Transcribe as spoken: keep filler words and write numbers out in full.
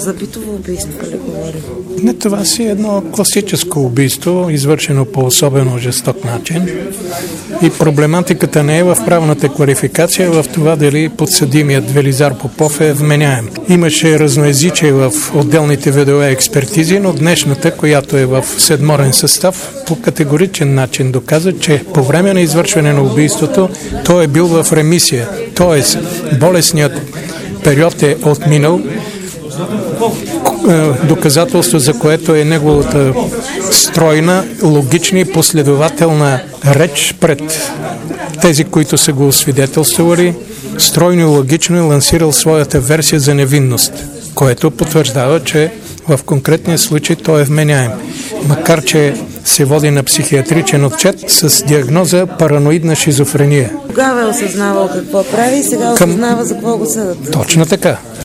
За битово убийство ли говорим? Не, това си едно класическо убийство, извършено по особено жесток начин. И проблематиката не е в правната квалификация, в това дали подсъдимият Велизар Попов е вменяем. Имаше разноезичие в отделните видове експертизи, но днешната, която е в седморен състав, по категоричен начин доказа, че по време на извършване на убийството той е бил в ремисия. Тоест, болесният период е отминал, доказателство за което е неговата стройна, логична и последователна реч пред тези, които са го освидетелствали, стройно и логично е лансирал своята версия за невинност, което потвърждава, че в конкретния случай той е вменяем. Макар че се води на психиатричен отчет с диагноза параноидна шизофрения. Тогава е осъзнавал какво прави и сега осъзнава за какво го съдат. Точно така.